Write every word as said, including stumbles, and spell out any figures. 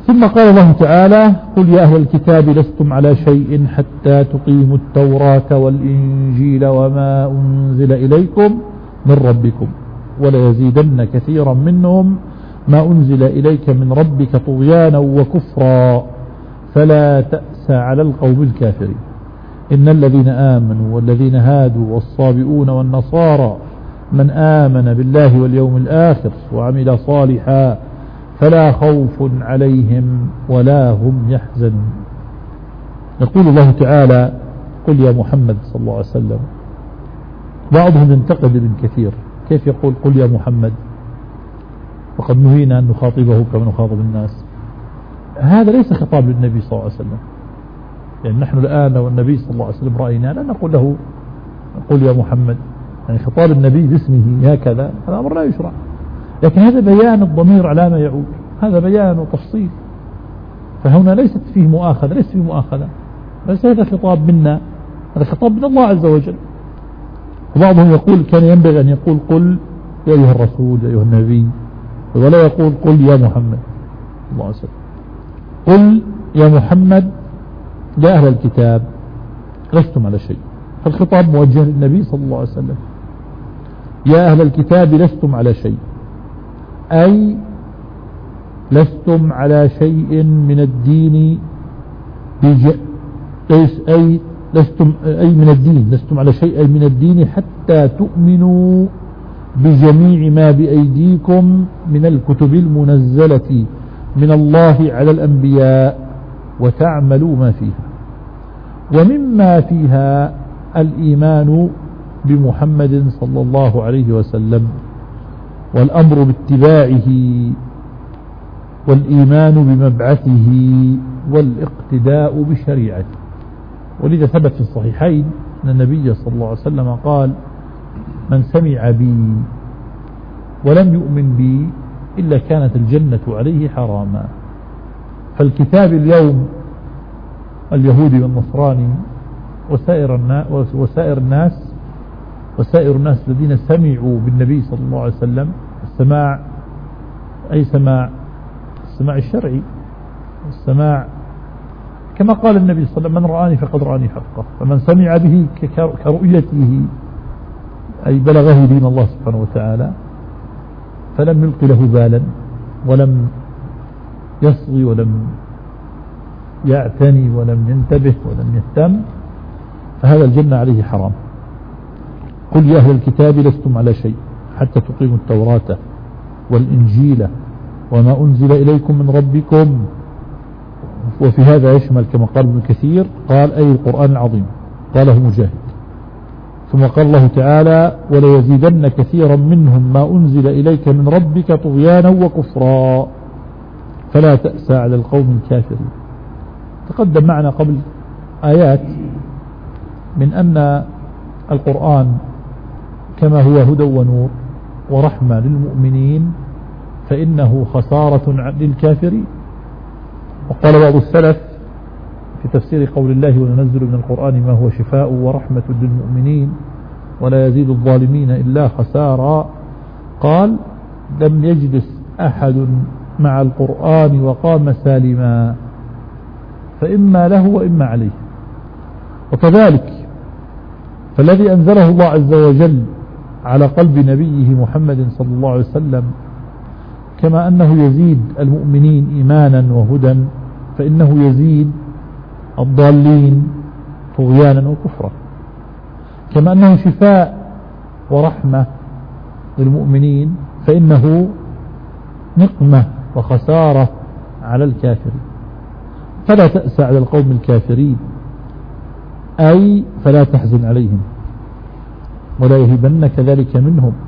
ثم قال الله تعالى: قل يا أهل الكتاب لستم على شيء حتى تقيموا التوراة والإنجيل وما أنزل إليكم من ربكم وليزيدن كثيرا منهم ما أنزل إليك من ربك طغيانا وكفرا فلا تأس على القوم الكافرين. إن الذين آمنوا والذين هادوا والصابئون والنصارى من آمن بالله واليوم الآخر وعمل صالحا فلا خوف عليهم ولا هم يحزنون. يقول الله تعالى: قل يا محمد صلى الله عليه وسلم. بعضهم ينتقد ابن كثير: كيف يقول قل يا محمد وقد نهينا أن نخاطبه كما نخاطب الناس؟ هذا ليس خطاب للنبي صلى الله عليه وسلم. يعني نحن الآن والنبي صلى الله عليه وسلم رأينا لا نقول له قل يا محمد، يعني خطاب النبي باسمه هكذا هذا أمر لا يشرع. لكن هذا بيان الضمير على ما يعود، هذا بيان وتفصيل، فهنا ليست فيه مؤاخذة، ليس فيه مؤاخذة، ليس هذا خطاب منا، هذا خطاب من الله عز وجل. وبعضهم يقول كان ينبغي أن يقول قل يا أيها الرسول يا أيها النبي، ولا يقول قل يا محمد الله عليه وسلم. قل يا محمد يا أهل الكتاب لستم على شيء، فالخطاب موجه للنبي صلى الله عليه وسلم. يا أهل الكتاب لستم على شيء، أي لستم على شيء من الدين بج... ليس أي لستم أي من الدين لستم على شيء من الدين حتى تؤمنوا بجميع ما بأيديكم من الكتب المنزلة من الله على الأنبياء وتعملوا ما فيها، ومما فيها الإيمان بمحمد صلى الله عليه وسلم والأمر باتباعه والإيمان بمبعثه والاقتداء بشريعته. ولذا ثبت في الصحيحين أن النبي صلى الله عليه وسلم قال: من سمع بي ولم يؤمن بي إلا كانت الجنة عليه حراما. فالكتاب اليوم اليهودي والنصراني وسائر الناس وسائر الناس وسائر الناس الذين سمعوا بالنبي صلى الله عليه وسلم، السماع أي سماع السماع الشرعي، السماع كما قال النبي صلى الله عليه وسلم: من رآني فقد رآني حقه. فمن سمع به كرؤيته أي بلغه دين الله سبحانه وتعالى فلم يلق له بالا ولم يصغي ولم يعتني ولم ينتبه ولم يهتم، فهذا الجنة عليه حرام. قل يا أهل الكتاب لستم على شيء حتى تقيموا التوراة والإنجيل وما أنزل إليكم من ربكم. وفي هذا يشمل كما قال ابن كثير قال أي القرآن العظيم، قاله مجاهد. ثم قال الله تعالى: وليزيدن كثيرا منهم ما أنزل إليك من ربك طغيانا وكفرا فلا تأسى على القوم الكافرين. تقدم معنا قبل آيات من أن القرآن كما هو هدى ونور ورحمة للمؤمنين فإنه خسارة للكافرين. وقال بعض السلف في تفسير قول الله: وننزل من القرآن ما هو شفاء ورحمة للمؤمنين ولا يزيد الظالمين إلا خسارا. قال: لم يجلس أحد مع القرآن وقام سالما، فإما له وإما عليه. وكذلك فالذي أنزله الله عز وجل على قلب نبيه محمد صلى الله عليه وسلم كما أنه يزيد المؤمنين إيمانا وهدى فإنه يزيد الضالين طغيانا وكفرا، كما أنه شفاء ورحمة للمؤمنين فإنه نقمة وخسارة على الكافرين. فلا تأسى على القوم الكافرين أي فلا تحزن عليهم ولا يهبنك ذلك منهم